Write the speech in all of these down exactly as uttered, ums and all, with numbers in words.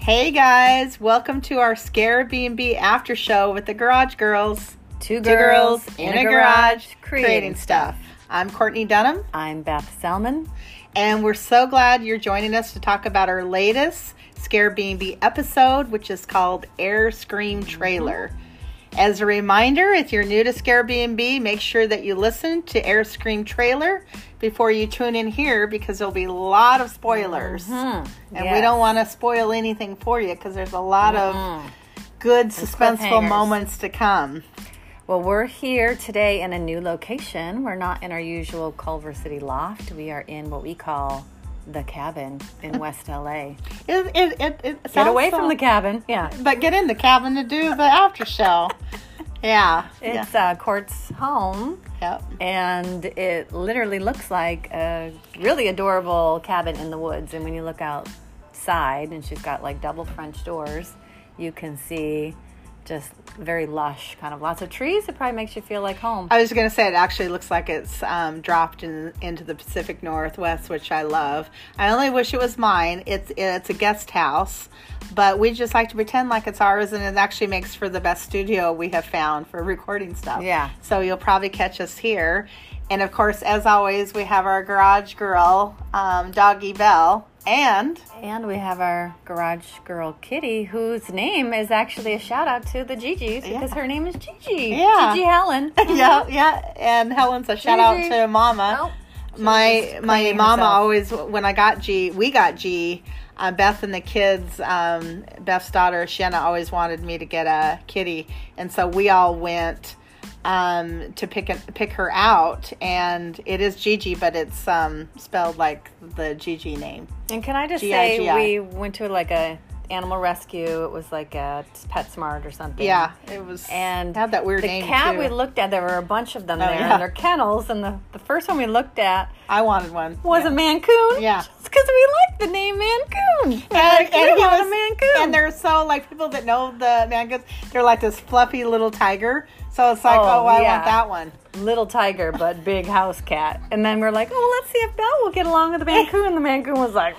Hey guys, welcome to our Scare B and B after show with the Garage Girls. Two Two girls, girls in a garage creating stuff. I'm Courtney Dunham, I'm Beth Selman. and we're so glad you're joining us to talk about our latest Scare B and B episode, which is called Air Scream Trailer. As a reminder, if you're new to Scare B and B, make sure that you listen to Air Scream Trailer before you tune in here because there'll be a lot of spoilers. Mm-hmm. And Yes. we don't want to spoil anything for you because there's a lot Mm-mm. of good suspenseful cliffhangers. moments to come. Well, we're here today in a new location. We're not in our usual Culver City loft. We are in what we call the cabin in West L A. It, it, it, it Get sounds away so- from the cabin. Yeah. But get in the cabin to do the after show. Yeah. It's uh, Court's home, yeah. Yep. and it literally looks like a really adorable cabin in the woods. And when you look outside, and she's got like double French doors, you can see just very lush, kind of lots of trees. It probably makes you feel like home. I was going to say it actually looks like it's um, dropped in, into the Pacific Northwest, which I love. I only wish it was mine. It's it's a guest house, but we just like to pretend like it's ours, and it actually makes for the best studio we have found for recording stuff. Yeah. So you'll probably catch us here. And of course, as always, we have our garage girl, um, Doggy Belle, and And we have our garage girl Kitty, whose name is actually a shout out to the Gigi's because Yeah. her name is Gigi. Yeah. Gigi Helen. yeah, yeah, and Helen's a shout out Gigi. to Mama. Oh, my just my cleaning mama herself. always, when I got G, we got G. Uh, Beth and the kids, um, Beth's daughter Shanna always wanted me to get a kitty, and so we all went um, to pick a, pick her out, and it is Gigi, but it's um, spelled like the Gigi name. And can I just G I G I. say, we went to like a animal rescue. It was like a PetSmart or something. Yeah, it was. And had that weird the name cat too. we looked at, there were a bunch of them Oh, there, yeah. and they're kennels. And the, the first one we looked at I wanted one. was Yeah. a Mancoon. Yeah. Just because we like the name Mancoon. And, Like, we and he want was, a Mancoon. and they're so, like, people that know the Mancoons, they're like this fluffy little tiger. So it's like, oh, Oh, I yeah. want that one. Little tiger, but big house cat. And then we're like, oh, well, let's see if Belle will get along with the Mancoon. And the Mancoon was like,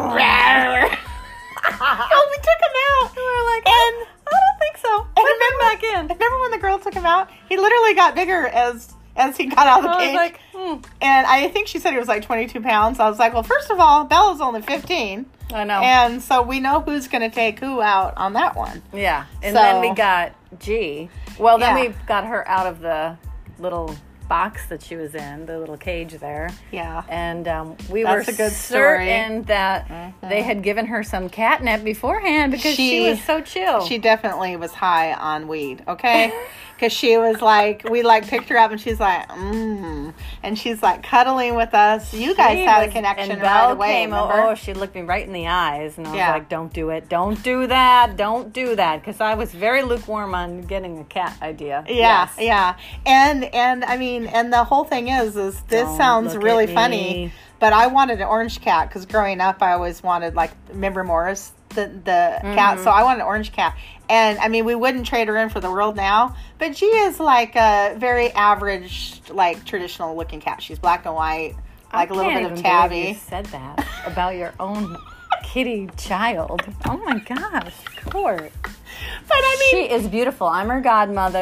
Oh, we took him out. And we were like, And- I don't think so. Put him remember- back in. Remember when the girl took him out? He literally got bigger as as he got out of the I was cage. like, hmm. And I think she said he was like twenty-two pounds. I was like, well, first of all, Bella's only fifteen. I know. And so we know who's going to take who out on that one. Yeah. And So- then we got G. Well, then Yeah. we got her out of the little box that she was in, the little cage there. Yeah. And um, we That's were a good story. certain that they had given her some catnip beforehand because she, She- was so chill. She definitely was high on weed, okay? Because she was like, we like picked her up and she's like, mmm. And she's like cuddling with us. You guys She had a was- connection and right Belle away, came, remember? oh, she looked me right in the eyes. And I was Yeah. like, don't do it. Don't do that. Don't do that. Because I was very lukewarm on getting a cat idea. Yeah, Yes. yeah. And, and I mean, and the whole thing is, is this Don't sounds look really at funny, me. but I wanted an orange cat because growing up I always wanted, like, remember Morris, the, the Mm-hmm. cat? So I wanted an orange cat. And, I mean, we wouldn't trade her in for the world now, but she is like a very average, like, traditional looking cat. She's black and white, like I a little can't bit of even believe tabby. You said that about your own kitty child. Oh my gosh, Court. But I mean, She is beautiful. I'm her godmother,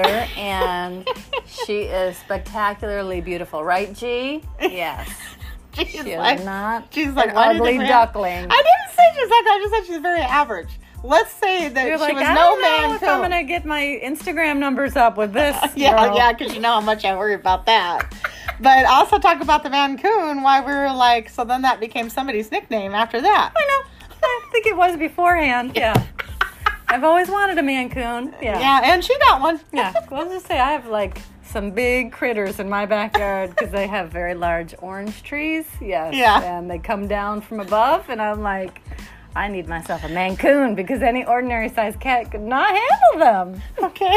and she is spectacularly beautiful, right, G? Yes. she's She is like, not she's like an what did ugly you say? duckling. I didn't say she's ugly. I just said she's very average. Let's say that You're she like, was I no don't know man if I'm gonna get my Instagram numbers up with this. Yeah, girl. yeah, because you know how much I worry about that. But also talk about the Mancoon, why we were like, so then that became somebody's nickname after that. I know. I think it was beforehand. Yeah. I've always wanted a Mancoon. Yeah. Yeah, and she got one. Yeah. Well, I'll just say I have like some big critters in my backyard because they have very large orange trees. Yes. Yeah. And they come down from above, and I'm like, I need myself a Mancoon because any ordinary sized cat could not handle them. Okay.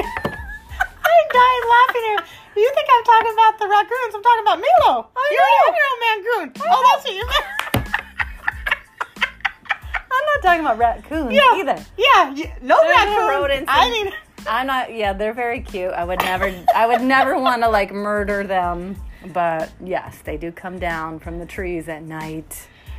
I'm dying laughing here. You think I'm talking about the raccoons? I'm talking about Milo. I You know. already have your own Mancoon. Oh, that's what you meant. I'm not talking about raccoons Yeah. either. Yeah, yeah, no They're little raccoons. rodents I and- mean, I'm not. Yeah, they're very cute. I would never. I would never want to like murder them. But yes, they do come down from the trees at night.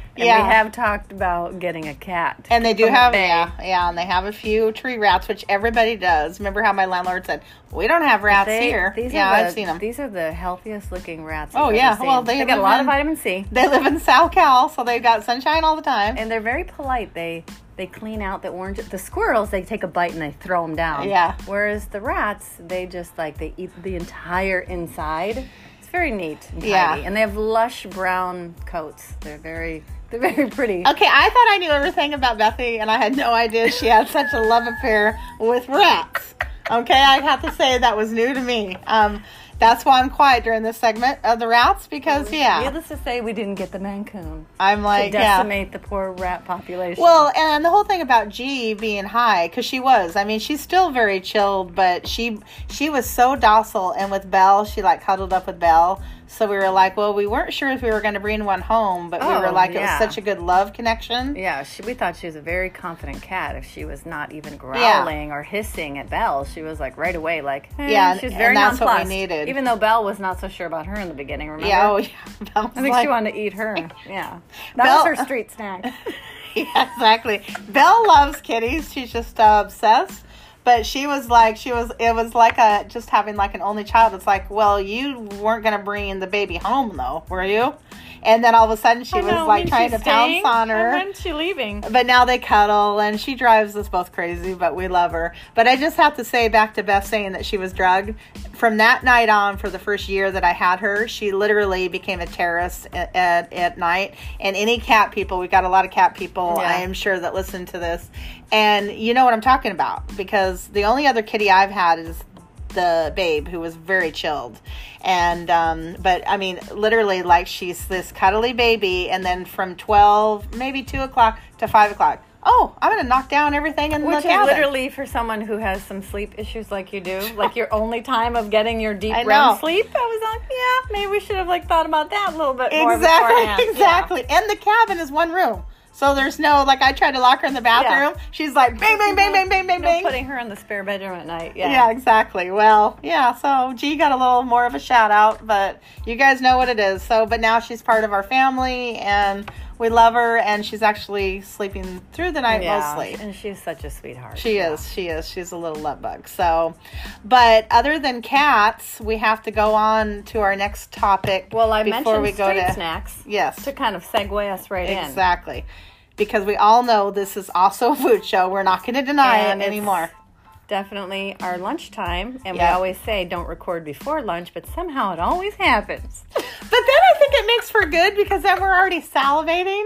And Yeah. we have talked about getting a cat. And they do from the have, bay. yeah, yeah, and they have a few tree rats, which everybody does. Remember how my landlord said, we don't have rats They- here. These Yeah, are the, I've seen them. These are the healthiest looking rats. Oh, I've yeah. ever seen. Well, they they got a live lot in- of vitamin C. They live in SoCal, so they've got sunshine all the time. And they're very polite. They they clean out the orange. The squirrels, they take a bite and they throw them down. Yeah. Whereas the rats, they just like, they eat the entire inside. It's very neat and tidy. Yeah. And they have lush brown coats. They're very, they're very pretty. Okay, I thought I knew everything about Bethy, and I had no idea she had such a love affair with rats. Okay, I have to say that was new to me. Um, that's why I'm quiet during this segment of the rats, because, yeah, Needless to say, we didn't get the Mancoon I'm to like, yeah. decimate the poor rat population. Well, and the whole thing about G being high, because she was. I mean, she's still very chilled, but she she was so docile. And with Belle, she like cuddled up with Belle. So we were like, well, we weren't sure if we were going to bring one home, but we Oh, were like, yeah. it was such a good love connection. Yeah, she, we thought she was a very confident cat. If she was not even growling or hissing at Belle, she was like right away, like, eh, Yeah, she was and very that's what we nonplussed. needed. Even though Belle was not so sure about her in the beginning, remember? Yeah, oh yeah. Belle was I think like- she wanted to eat her. Yeah. That Belle- was her street snack. Yeah, exactly. Belle loves kitties. She's just uh, obsessed. But she was like, she was, it was like a, just having like an only child. It's like, well, you weren't going to bring the baby home though, were you? And then all of a sudden she I was know, like when trying to she's pounce staying, on her. and when's she leaving? But now they cuddle, and she drives us both crazy, but we love her. But I just have to say, back to Beth saying that she was drugged, from that night on, for the first year that I had her, she literally became a terrorist at, at, at night. And any cat people, we've got a lot of cat people, Yeah. I am sure, that listen to this. And you know what I'm talking about, because the only other kitty I've had is the Babe, who was very chilled. And um but I mean, literally, like, she's this cuddly baby, and then from twelve, maybe two o'clock to five o'clock, oh, I'm gonna knock down everything in Which the is cabin. literally for someone who has some sleep issues like you do, like your only time of getting your deep I R E know. M sleep. I was like, yeah, maybe we should have like thought about that a little bit more Exactly, beforehand. Yeah. exactly. And the cabin is one room, so there's no, like, I tried to lock her in the bathroom. She's like bang bang bang bang bang bang No bang. putting her in the spare bedroom at night. Yeah. Yeah, exactly. Well, yeah, so G got a little more of a shout out, but you guys know what it is. So, but now she's part of our family, and we love her, and she's actually sleeping through the night Yeah, mostly. and she's such a sweetheart. She Yeah. is, she is. She's a little love bug. So, but other than cats, we have to go on to our next topic. Well, I before mentioned we go street to snacks yes, to kind of segue us right in. exactly, because we all know this is also a food show. We're not going to deny And it it's anymore. Definitely our lunchtime, and we Yeah. always say don't record before lunch, but somehow it always happens. But then I think it makes for good, because then we're already salivating.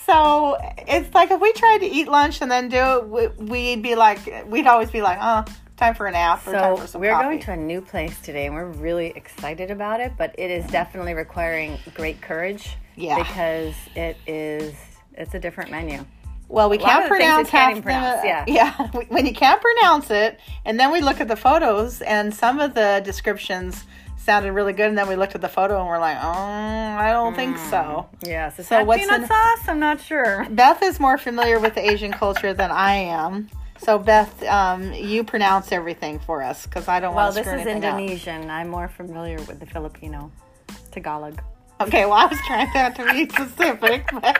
So it's like if we tried to eat lunch and then do it, we- we'd be like, we'd always be like, oh, time for a nap or time So for some we're coffee. going to a new place today, and we're really excited about it, but it is definitely requiring great courage. Yeah. Because it is, it's a different menu. Well, we A lot can't of the things pronounce you can't half even pronounce, the, yeah. yeah. When you can't pronounce it, and then we look at the photos, and some of the descriptions sounded really good, and then we looked at the photo, and we're like, oh, I don't think so. Yes. It's So not what's peanut in- sauce? I'm not sure. Beth is more familiar with the Asian culture than I am. So, Beth, um, you pronounce everything for us, because I don't Well, want to this screw is anything up. Indonesian. I'm more familiar with the Filipino Tagalog. Okay, well, I was trying not to be specific, but...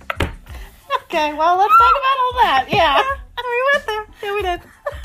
Okay, well, let's talk about all that. Yeah. We went there. Yeah, we did.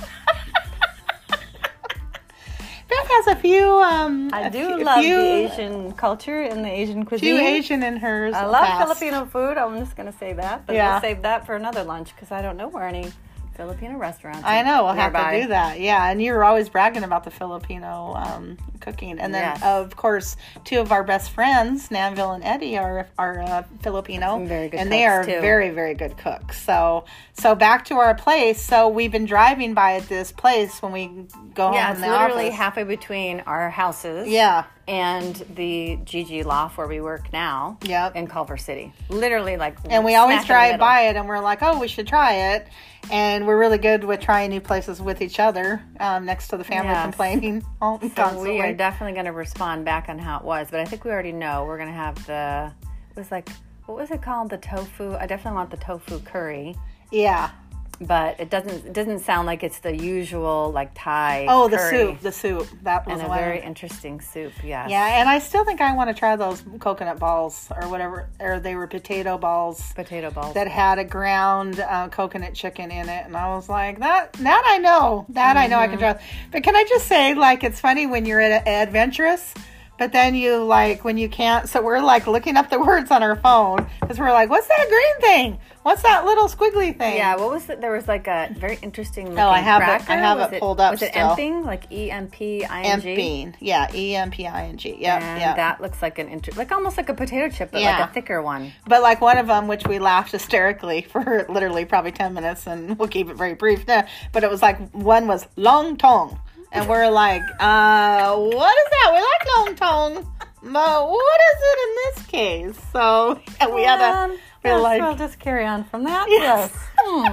Beth has a few, um... I a do few, love few, the Asian culture and the Asian cuisine. few Asian in hers. I love past. Filipino food. I'm just going to say that. But Yeah. we'll save that for another lunch because I don't know where any Filipino restaurants I know, we'll have nearby. to do that. Yeah, and you were always bragging about the Filipino um, cooking. And then, Yes. of course, two of our best friends, Nanville and Eddie, are are uh, Filipino. Very good And they are cooks, too. very, very good cooks. So, so back to our place. So we've been driving by this place when we go Yeah, home it's from the literally office. halfway between our houses. Yeah. And the Gigi Loft where we work now. Yep. In Culver City. Literally, like. And we always smack in the drive middle. by it, and we're like, oh, we should try it. And we're really good with trying new places with each other, um, next to the family Yes. complaining all So constantly. we are definitely going to respond back on how it was, but I think we already know we're going to have the. It was like, what was it called? The tofu. I definitely want the tofu curry. yeah. but it doesn't it doesn't sound like it's the usual like Thai. Oh, the curry. soup, the soup. That was And a one. very interesting soup, yes. Yeah, and I still think I want to try those coconut balls or whatever, or they were potato balls Potato balls. that had a ground uh, coconut chicken in it, and I was like, that that I know, that I know I can try. But can I just say, like, it's funny when you're at adventurous, but then you like when you can't. So we're like looking up the words on our phone because we're like, what's that green thing? What's that little squiggly thing? Yeah, what was it? There was like a very interesting looking Oh, I have it- cracker. I have was it pulled up Was it still. emping? Like E M P I N G? Emping. Yeah, E M P I N G. Yep, And yep. that looks like an inter- like almost like a potato chip, but Yeah. like a thicker one. But like one of them, which we laughed hysterically for literally probably ten minutes, and we'll keep it very brief now. But it was like one was long tong, and we're like, uh, what is that? We like long tong, but what is it in this case? So and we had to, Um, we were yes, like, we'll just carry on from that. Yes. Yes. Hmm.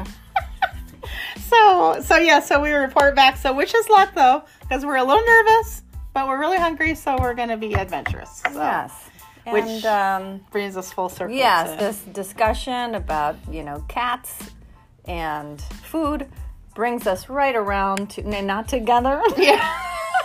so so yeah. So we report back. So wish us luck though, because we're a little nervous, but we're really hungry, so we're going to be adventurous. So. Yes. Which- And um, Brings us full circle. yes, to- this discussion about, you know, cats and food brings us right around to n- not together. Yeah.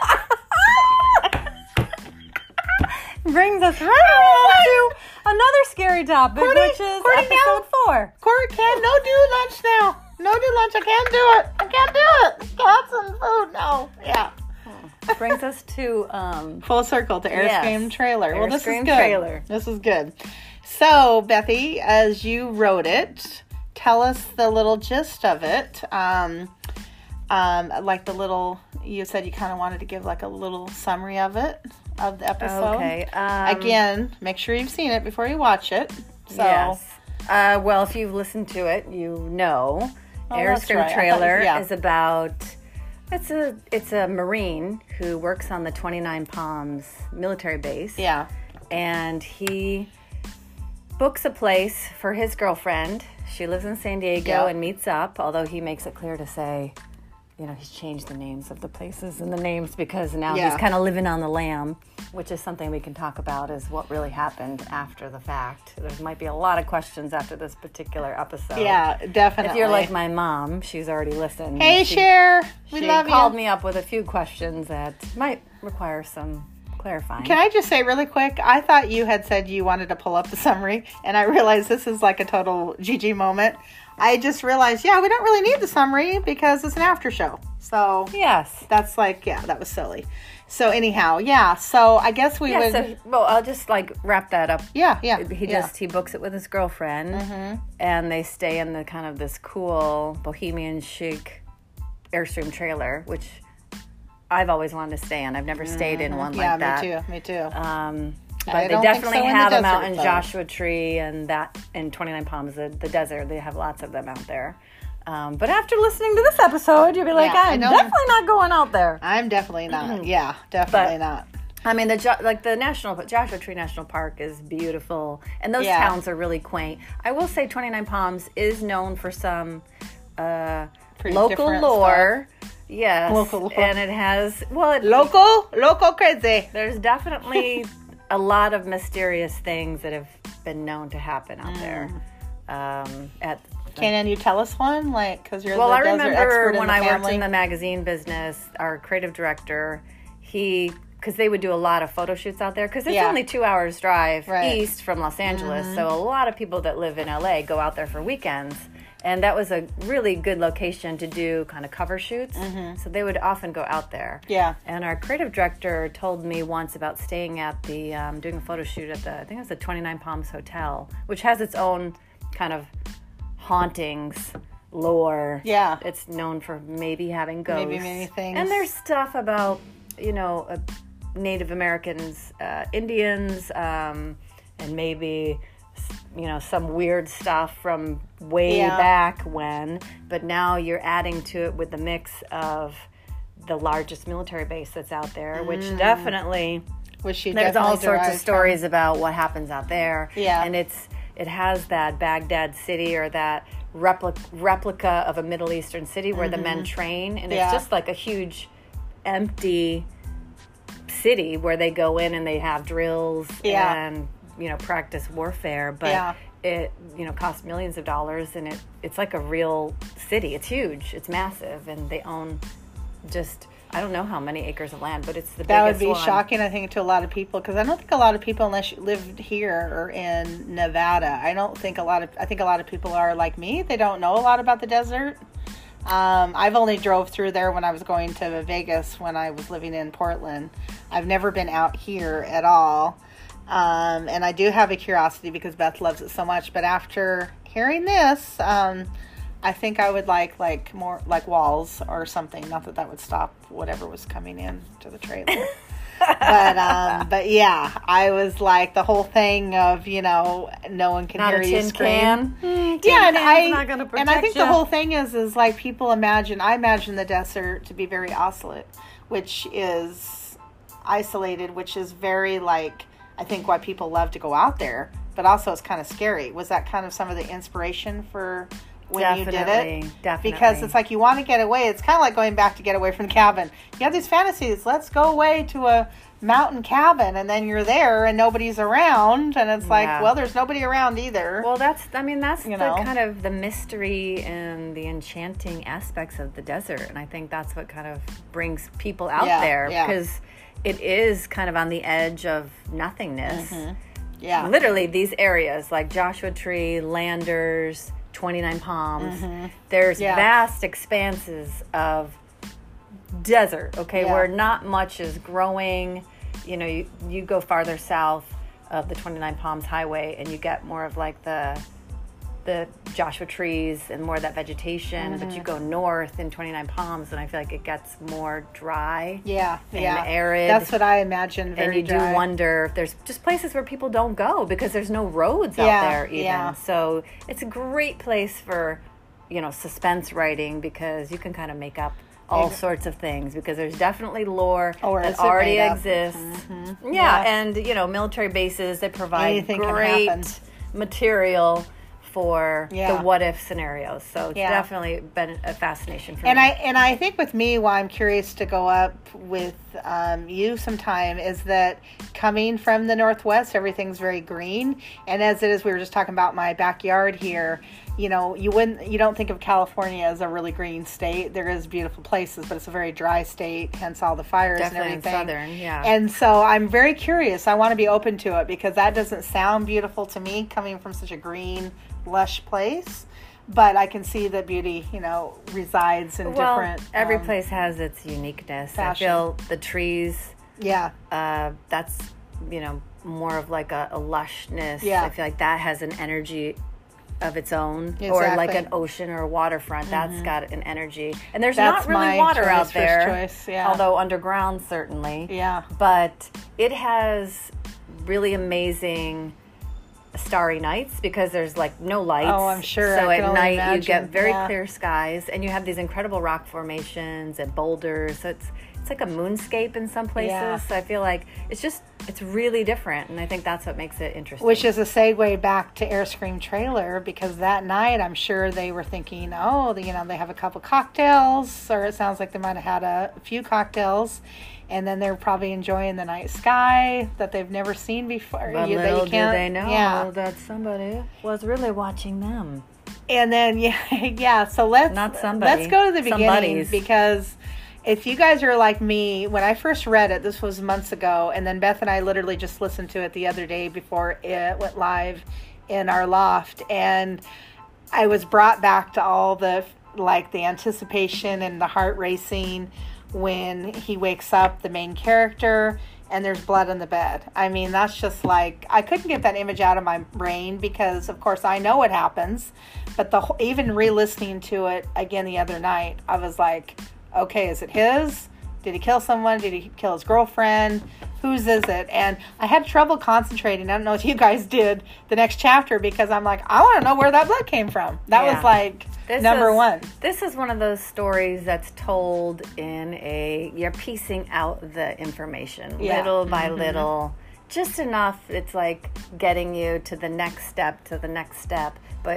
brings us right around to another scary topic, Courtney, which is Courtney, episode four. Court can no do lunch now. No do lunch. I can't do it. I can't do it. Cats and food. No. Yeah. Brings us to um, Full circle to Airstream Yes. trailer. Well, this is Airstream good. trailer. This is good. So, Bethy, as you wrote it, tell us the little gist of it. Um, um, like the little, you said you kind of wanted to give like a little summary of it, of the episode. okay. Um, Again, make sure you've seen it before you watch it. So, Yes. Uh, well, if you've listened to it, you know, Oh, that's Airstream right. I thought- trailer yeah. is about. It's a it's a Marine who works on the twenty-nine Palms military base. yeah. And he books a place for his girlfriend. She lives in San Diego Yeah. and meets up, although he makes it clear to say, you know, he's changed the names of the places and the names because now Yeah. he's kind of living on the lam, which is something we can talk about is what really happened after the fact. There might be a lot of questions after this particular episode. Yeah, definitely. If you're like my mom, she's already listened. Hey, she, Cher. We she love called you. me up with a few questions that might require some clarifying. Can I just say really quick? I thought you had said you wanted to pull up the summary, and I realized this is like a total Gigi moment. I just realized, yeah, we don't really need the summary because it's an after show. So Yes. that's like, yeah, that was silly. So anyhow, yeah. So I guess we Yeah, would. so, well, I'll just like wrap that up. yeah, yeah. He yeah. just he books it with his girlfriend, and they stay in the kind of this cool bohemian chic Airstream trailer, which I've always wanted to stay in. I've never stayed in one yeah, like that. me too. Me too. Um, I but they don't think definitely so in the have them out desert, in though. Joshua Tree and that in twenty-nine Palms, the, the desert. They have lots of them out there. Um, but after listening to this episode, you'll be like, Yeah, I I'm don't- definitely not going out there. I'm definitely not. Yeah, definitely But- not. I mean, the Jo- like the national Joshua Tree National Park is beautiful, and those Yeah. towns are really quaint. I will say, twenty-nine Palms is known for some uh, Pretty local different lore. Yes, Local lore. and it has well, it, Loco, loco crazy. there's definitely a lot of mysterious things that have been known to happen out there. Um, at Can you tell us one? Like, because you're Well, the I desert remember expert in when the I worked family. in the magazine business, our creative director, he, because they would do a lot of photo shoots out there, because it's Yeah. only two hours drive Right. east from Los Angeles, so a lot of people that live in L A go out there for weekends. And that was a really good location to do kind of cover shoots. So they would often go out there. Yeah. And our creative director told me once about staying at the, um, doing a photo shoot at the, I think it was the twenty-nine Palms Hotel, which has its own kind of hauntings, lore. Yeah. It's known for maybe having ghosts. Maybe many things. And there's stuff about, you know, uh, Native Americans, uh, Indians, um, and maybe, you know, some weird stuff from way Yeah. back when. But now you're adding to it with the mix of the largest military base that's out there, which definitely Which she there's all definitely sorts of derived stories about what happens out there. Yeah. And it's it has that Baghdad city or that replica replica of a Middle Eastern city where the men train, and Yeah. it's just like a huge empty city where they go in and they have drills Yeah. and you know practice warfare, but Yeah. it, you know, costs millions of dollars, and it, it's like a real city. It's huge. It's massive, and they own just, I don't know how many acres of land, but it's the That would biggest be one. shocking, I think, to a lot of people, because I don't think a lot of people, unless you lived here or in Nevada, I don't think a lot of, I think a lot of people are like me. They don't know a lot about the desert. Um, I've only drove through there when I was going to Vegas when I was living in Portland. I've never been out here at all. Um, and I do have a curiosity because Beth loves it so much. But after hearing this, um, I think I would like like more like walls or something. Not that that would stop whatever was coming in to the trailer. but um, but yeah, I was like the whole thing of, you know, no one can Not hear a you tin scream. can. Mm, tin Yeah, and can's I not gonna and I protect think ya. the whole thing is is like people imagine. I imagine the desert to be very isolate, which is isolated, which is very like. I think why people love to go out there, but also it's kind of scary. Was that kind of some of the inspiration for when Definitely, you did it? definitely. Because it's like you want to get away. It's kind of like going back to get away from the cabin. You have these fantasies. Let's go away to a mountain cabin, and then you're there and nobody's around, and it's like, Yeah. well, there's nobody around either. Well, that's, I mean, that's You the know? kind of the mystery and the enchanting aspects of the desert. And I think that's what kind of brings people out Yeah, there yeah. because it is kind of on the edge of nothingness. yeah. Literally, these areas like Joshua Tree, Landers, twenty-nine Palms, there's Yeah. vast expanses of desert, okay, Yeah. where not much is growing. You know, you, you go farther south of the twenty-nine Palms Highway and you get more of like the the Joshua trees and more of that vegetation, but you go north in twenty-nine Palms and I feel like it gets more dry. Yeah, and yeah. arid. That's what I imagine. Very And you dry. do wonder if there's just places where people don't go because there's no roads Yeah, out there even. yeah. So it's a great place for, you know, suspense writing because you can kind of make up all Ex- sorts of things because there's definitely lore Or is that it already made up? exists. Mhm. Yeah, Yeah. and, you know, military bases, they provide Anything can great happen. material for Yeah. the what if scenarios. So it's Yeah. definitely been a fascination for And me. I and I think with me, why I'm curious to go up with um, you sometime is that coming from the Northwest, everything's very green, and as it is, we were just talking about my backyard here. You know, you wouldn't, you don't think of California as a really green state. There is beautiful places, but it's a very dry state, hence all the fires Definitely in and everything. southern, yeah. And so I'm very curious. I want to be open to it because that doesn't sound beautiful to me coming from such a green, lush place. But I can see the beauty, you know, resides in well, different. every um, place has its uniqueness. fashion. I feel the trees, Yeah, uh, that's, you know, more of like a, a lushness. Yeah. I feel like that has an energy of its own, or like Exactly. an ocean or a waterfront. That's got an energy, and there's That's not really my water choice, out first there, choice, yeah. although underground certainly. yeah, But it has really amazing starry nights because there's like no lights. Oh, I'm sure. So I at can only night you imagine. get very Yeah. clear skies, and you have these incredible rock formations and boulders. So it's it's like a moonscape in some places. Yeah. So I feel like it's just it's really different, and I think that's what makes it interesting. which is a segue back to Air Scream Trailer because that night I'm sure they were thinking, oh, you know, they have a couple cocktails, or it sounds like they might have had a few cocktails, and then they're probably enjoying the night sky that they've never seen before. But You- that you little do can't- they know yeah. that somebody was really watching them. And then yeah, yeah. So let's Not somebody. let's go to the beginning Somebody's. because if you guys are like me, when I first read it, this was months ago, and then Beth and I literally just listened to it the other day before it went live in our loft, and I was brought back to all the like the anticipation and the heart racing when he wakes up, the main character, and there's blood in the bed. I mean, that's just like, I couldn't get that image out of my brain because, of course, I know what happens. But the whole- even re-listening to it again the other night, I was like, okay, is it his? Did he kill someone? Did he kill his girlfriend? Whose is it? And I had trouble concentrating. I don't know if you guys did the next chapter because I'm like, I want to know where that blood came from. That Yeah. was like This number is- one. This is one of those stories that's told in a, you're piecing out the information Yeah. little by little, just enough. It's like getting you to the next step, to the next step. But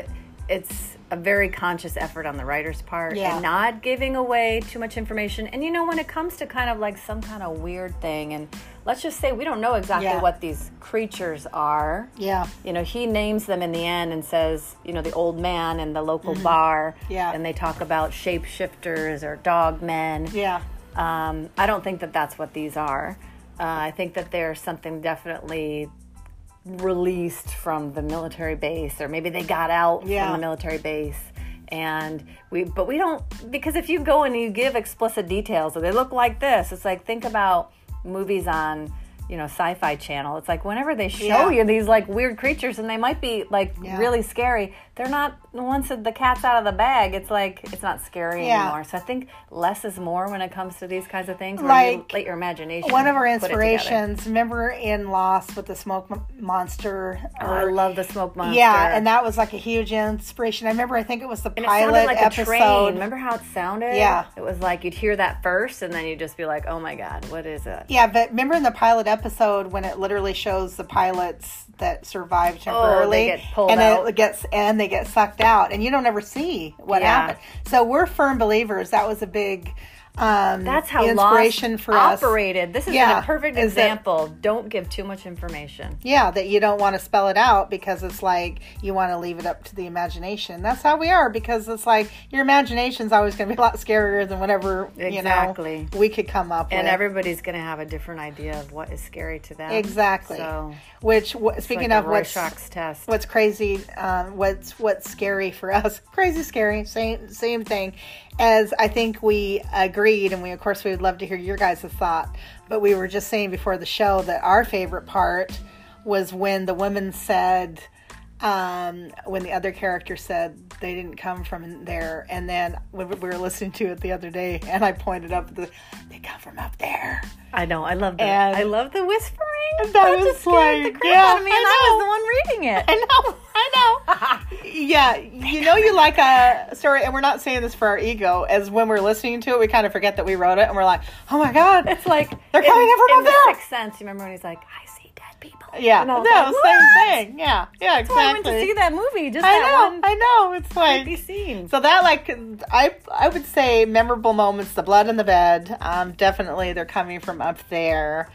it's a very conscious effort on the writer's part Yeah. and not giving away too much information. And you know, when it comes to kind of like some kind of weird thing, and let's just say we don't know exactly Yeah. what these creatures are. Yeah. You know, he names them in the end and says, you know, the old man in the local bar. Yeah. And they talk about shapeshifters or dog men. Yeah. Um, I don't think that that's what these are. Uh, I think that they're something definitely released from the military base, or maybe they got out Yeah. from the military base. And we, but we don't, because if you go and you give explicit details, or they look like this, it's like, think about movies on, you know, Sci-Fi Channel. It's like whenever they show Yeah. you these like weird creatures, and they might be like Yeah. really scary, they're not, once the cat's out of the bag, it's like, it's not scary Yeah. anymore. So I think less is more when it comes to these kinds of things, where you Like, let your imagination One of our put it together. inspirations, remember in Lost with the smoke m- monster? Oh, I love the smoke monster. Yeah, and that was like a huge inspiration. I remember, I think it was the And it pilot sounded like episode. a train. Remember how it sounded? Yeah. It was like you'd hear that first, and then you'd just be like, oh my God, what is it? Yeah, but remember in the pilot episode when it literally shows the pilots that survive Oh, temporarily, they get pulled and out. it gets and they get sucked out, and you don't ever see what Yeah. happened. So we're firm believers. That was a big um, That's how inspiration Lost for us. operated. This is Yeah, a perfect is that- example. Don't give too much information. Yeah, that you don't want to spell it out because it's like you want to leave it up to the imagination. That's how we are, because it's like your imagination's always going to be a lot scarier than whatever Exactly. you know we could come up And with. everybody's going to have a different idea of what is scary to them. Exactly. So, Which w- it's speaking like of a what's Rorschach's test. what's crazy, um, what's what's scary for us, crazy scary, same same thing. As I think we agreed, and we of course we would love to hear your guys' thought. But we were just saying before the show that our favorite part was when the woman said, um, when the other character said they didn't come from there, and then when we were listening to it the other day, and I pointed up the, they come from up there. I know. I love that. And- I love the whispering. That That was just scared the like- crap yeah, out of me, and I I, know. was the one reading it. I know, I know. Yeah, you know you like a story, and we're not saying this for our ego, as when we're listening to it, we kind of forget that we wrote it, and we're like, oh my God, It's like they're coming in from in up the there. Sixth Sense. You remember when he's like, "I see dead people." Yeah, And I no, was like, same "What?" thing. Yeah, yeah, That's why I went exactly. to see that movie. Just I that know, one I know. It's like, creepy scene. so that like, I I would say memorable moments, the blood in the bed, um, definitely they're coming from up there.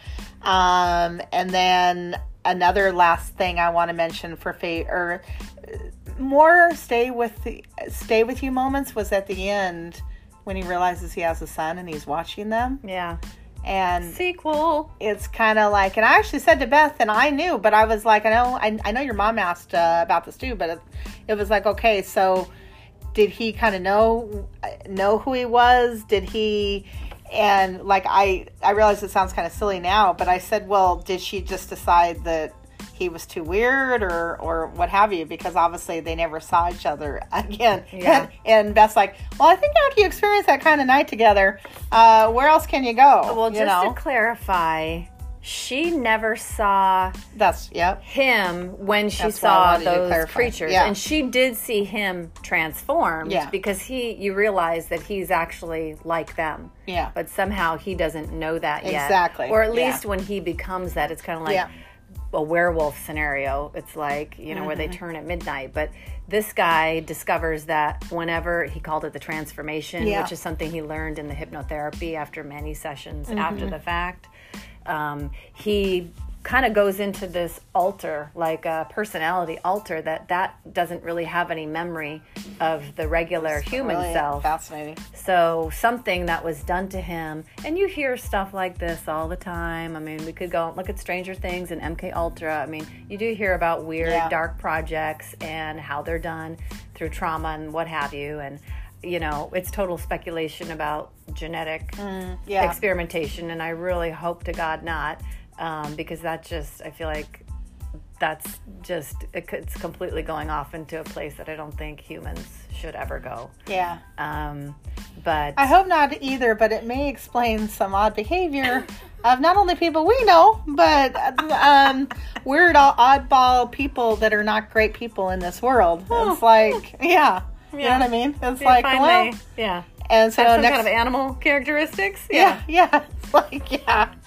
Um, and then another last thing I want to mention for fate, or uh, more stay with the, stay with you moments was at the end when he realizes he has a son and he's watching them. Yeah. And Sequel. it's kind of like, and I actually said to Beth, and I knew, but I was like, I know, I, I know your mom asked uh, about this too, but it, it was like, okay, so did he kind of know know who he was? Did he? And like, I I realize it sounds kind of silly now, but I said, well, did she just decide that he was too weird, or or what have you? Because obviously they never saw each other again. Yeah. And, and Beth's like, well, I think after you experience that kind of night together, uh, where else can you go? Well, you just know? to clarify, she never saw That's, yep. him when she That's what I saw wanted to those clarify. creatures, Yeah. and she did see him transformed. Yeah. Because he, you realize that he's actually like them. Yeah. But somehow he doesn't know that yet. Exactly. Or at Yeah. least when he becomes that, it's kind of like Yeah. a werewolf scenario. It's like, you know, where they turn at midnight. But this guy discovers that whenever he called it the transformation, Yeah. which is something he learned in the hypnotherapy after many sessions after the fact, um, he kind of goes into this alter, like a personality alter, that that doesn't really have any memory of the regular human Really self. fascinating. So something that was done to him, and you hear stuff like this all the time. I mean, we could go and look at Stranger Things and M K Ultra. I mean, you do hear about weird, Yeah. dark projects and how they're done through trauma and what have you. And, you know, it's total speculation about genetic Yeah. experimentation, and I really hope to God not, um, because that just, I feel like that's just, it, it's completely going off into a place that I don't think humans should ever go. Yeah. Um, but I hope not either, but it may explain some odd behavior of not only people we know, but um, weird, oddball people that are not great people in this world. It's like, yeah. You know what I mean? It's they like, find well, they, yeah, and so have some next, kind of animal characteristics. yeah, yeah, it's like, yeah.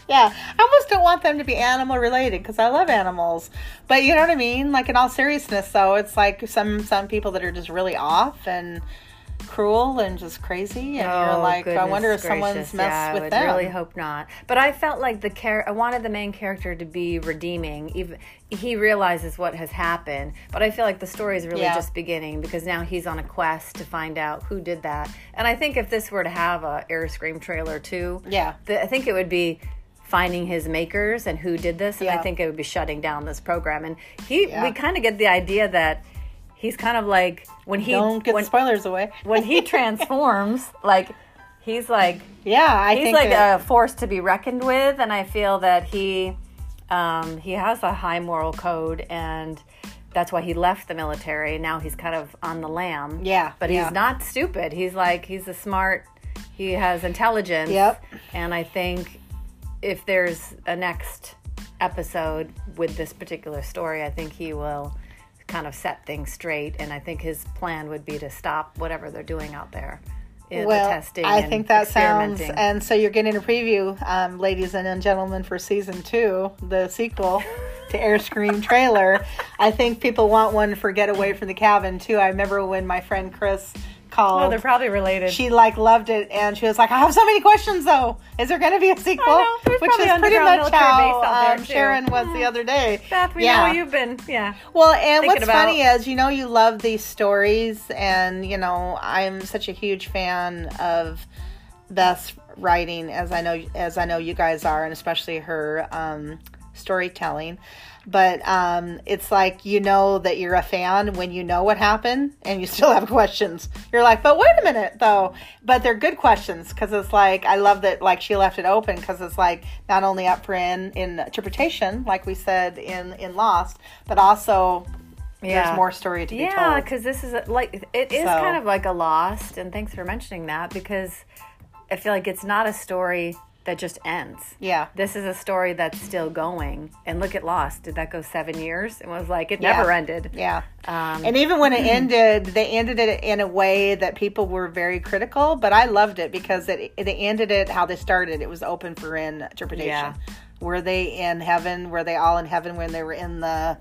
Yeah, I almost don't want them to be animal related because I love animals. But you know what I mean? Like in all seriousness, though, it's like some some people that are just really off and cruel and just crazy, and oh, you're like, I wonder if gracious. someone's messed yeah, with I would them. really hope not. But I felt like the char- I wanted the main character to be redeeming. Even he realizes what has happened, but I feel like the story is really Yeah. just beginning because now he's on a quest to find out who did that. And I think if this were to have a Air Scream trailer too, Yeah. the, I think it would be finding his makers and who did this, and Yeah. I think it would be shutting down this program. And he, Yeah. we kind of get the idea that he's kind of like when he Don't get when, spoilers away. when he transforms, like he's like Yeah, I he's think like that- a force to be reckoned with, and I feel that he um, he has a high moral code, and that's why he left the military. Now he's kind of on the lam. Yeah, but yeah. he's not stupid. He's like he's a smart. He has intelligence. Yep. And I think if there's a next episode with this particular story, I think he will kind of set things straight, and I think his plan would be to stop whatever they're doing out there. in well, the testing. I and think that sounds, experimenting. and so you're getting a preview, um, ladies and gentlemen, for season two, the sequel to Air Scream trailer. I think people want one for Getaway from the Cabin too. I remember when my friend Chris called. Oh, they're probably related. She like loved it, and she was like, "I have so many questions, though. Is there going to be a sequel?" I know. There's Which probably is pretty underground much military how base out there, um, too. Sharon was the other day. Beth, we Yeah. know you've been, yeah. Well, and thinking what's about- funny is, you know, you love these stories, and you know, I'm such a huge fan of Beth's writing, as I know, as I know you guys are, and especially her um, storytelling. But um, it's like, you know that you're a fan when you know what happened and you still have questions. You're like, but wait a minute, though. But they're good questions, because it's like, I love that, like, she left it open, because it's like not only up for in, in interpretation, like we said in, in Lost, but also Yeah. there's more story to be Yeah, told. because this is a, like it is So- kind of like a Lost, and thanks for mentioning that, because I feel like it's not a story that just ends. Yeah. This is a story that's still going. And look at Lost. Did that go seven years? It was like it Yeah. never ended. Yeah. Um, And even when it ended, they ended it in a way that people were very critical, but I loved it because it, they ended it how they started. It was open for interpretation. Yeah. Were they in heaven? Were they all in heaven when they were in the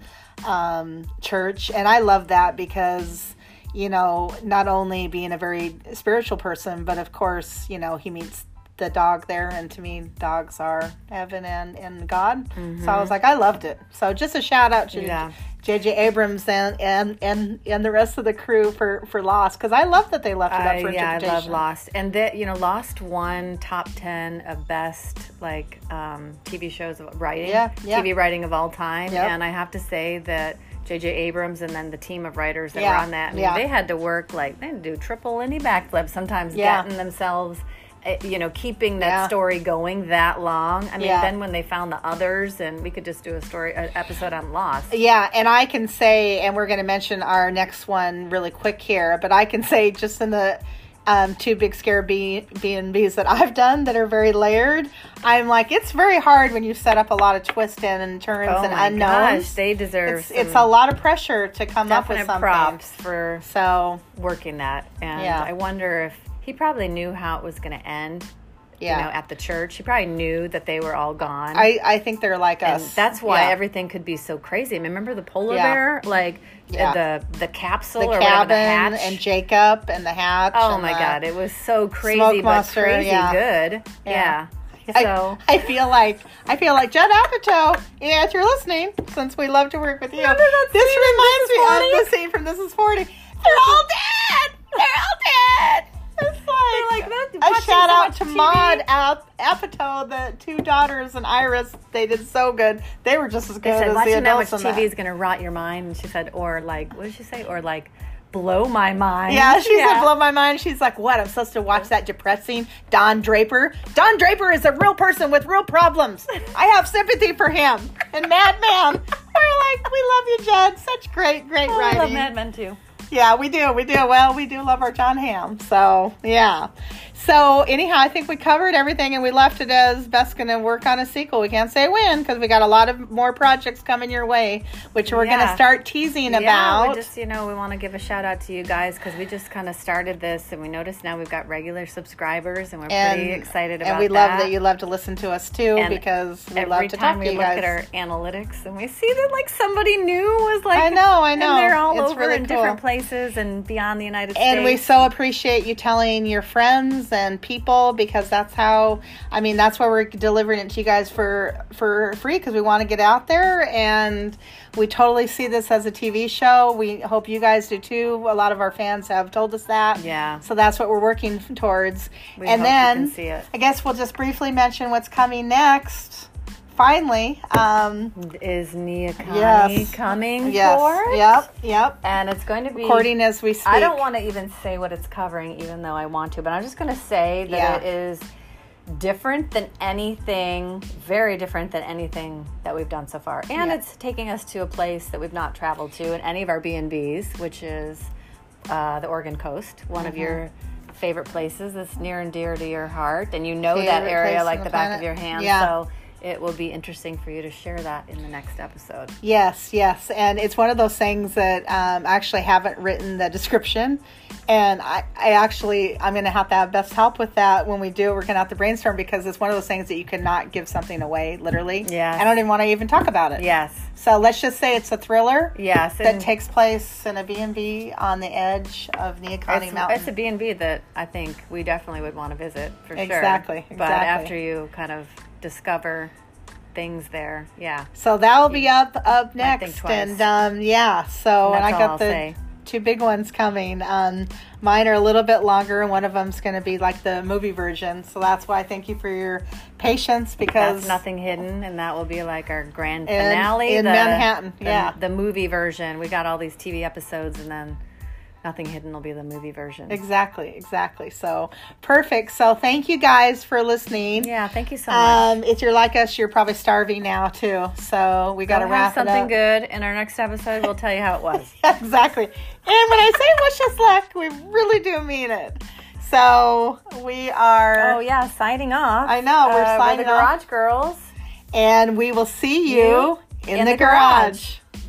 um, church? And I love that because, you know, not only being a very spiritual person, but of course, you know, he meets the dog there, and to me, dogs are heaven and, and God. Mm-hmm. So I was like, I loved it. So just a shout out to Yeah. J J Abrams and, and and and the rest of the crew for for Lost, because I love that they left it up I, for yeah, I interpretation. love Lost, and that you know, Lost won top ten of best like um, T V shows of writing, Yeah, yeah. T V writing of all time, Yep. and I have to say that J J Abrams and then the team of writers that Yeah, were on that, I mean, yeah. they had to work like they had to do triple any backflips, sometimes Yeah. getting themselves. uh, You know, keeping that Yeah. story going that long. I mean, Yeah. then when they found the others, and we could just do a story, an episode on Lost. Yeah, and I can say, and we're going to mention our next one really quick here, but I can say just in the um, two big scare B and Bs that I've done that are very layered, I'm like, it's very hard when you set up a lot of twists and turns Oh and my unknowns. gosh, they deserve It's, it's some a lot of pressure to come up with definite something. props for So, working that, and Yeah. I wonder if he probably knew how it was going to end. yeah. You know, at the church, he probably knew that they were all gone. I, I think they're like and us. that's why Yeah. everything could be so crazy. I mean, remember the polar Yeah. bear, like Yeah. the the capsule the or whatever, the cabin hatch. and Jacob and the hatch. oh and my the- god, it was so crazy, Smoke but monster, crazy yeah. good. Yeah. Yeah. I, So I feel like I feel like Judd Apatow. Yeah, if you're listening, since we love to work with you, Remember that this scene in reminds This Is me forty? of the scene from This Is forty. They're all dead. They're all dead. It's like, like that, a watching shout so out much to T V. Maud Ap- Apatow, the two daughters, and Iris. They did so good. They were just as They good said as the watching that much adults in T V that. is going to rot your mind, and she said, or like, what did she say? Or like, blow my mind. Yeah, she said, blow my mind. She's like, what? I'm supposed to watch that depressing Don Draper? Don Draper is a real person with real problems. I have sympathy for him. And Madman. We're like, we love you, Judd. Such great, great Oh, I writing. love Mad Men too. Yeah, we do. We do. Well, we do love our John Hamm. So, yeah. So, anyhow, I think we covered everything, and we left it as Beth's going to work on a sequel. We can't say when, because we got a lot of more projects coming your way, which we're Yeah. going to start teasing Yeah, about. we just, you know, we want to give a shout out to you guys because we just kind of started this, and we noticed now we've got regular subscribers, and we're and, pretty excited about And we that. love that you love to listen to us, too, And because we Every love to time talk we to you look guys. at our analytics, and we see that, like, somebody new was, like... I know, I know. And they're all It's over really in cool. different places and beyond the United States. And we so appreciate you telling your friends and people, because that's how, I mean, that's why we're delivering it to you guys for, for free, because we want to get out there, and we totally see this as a T V show. We hope you guys do too. A lot of our fans have told us that. Yeah. So that's what we're working towards. We and hope you then can see it. I guess we'll just briefly mention what's coming next. Finally, um, Is Nia Connie Yes. coming yes, for it? yep, yep. And it's going to be... Recording as we speak. I don't want to even say what it's covering, even though I want to, but I'm just going to say that Yeah. it is different than anything, very different than anything that we've done so far. And Yeah. it's taking us to a place that we've not traveled to in any of our B and Bs, which is uh, the Oregon coast, one of Mm-hmm. your favorite places that's near and dear to your heart. And you know that Favorite place area on like the the back planet. of your hand. Yeah. So it will be interesting for you to share that in the next episode. Yes, yes. And it's one of those things that um, I actually haven't written the description. And I, I actually, I'm going to have to have Beth's help with that when we do. We're going to have to brainstorm, because it's one of those things that you cannot give something away, literally. Yes. I don't even want to even talk about it. Yes. So let's just say it's a thriller Yes. that and- takes place in a B and B on the edge of Nia Connie It's, Mountain. it's a B and B that I think we definitely would want to visit for sure. Exactly, But exactly. after you kind of discover things there, yeah. So that will be up up Might think next, twice. and um, yeah. So And and, I that's got all the I'll say. two big ones coming. Um, mine are a little bit longer, and one of them's going to be like the movie version. So that's why I thank you for your patience, because That's Nothing Hidden, and that will be like our grand In- finale. in the, Manhattan, the- yeah. The movie version. We got all these T V episodes, and then Nothing Hidden will be the movie version. exactly, exactly. So perfect. So thank you guys for listening. Yeah, thank you so much. Um, if you're like us, you're probably starving now too. So we got to Go wrap have it something up. good. In our next episode, we'll tell you how it was. Exactly. And when I say wish us luck, we really do mean it. So we are. Oh, yeah, signing off. I know, we're Uh, signing the off. Garage Girls. And we will see you, You in, in the, the garage. garage.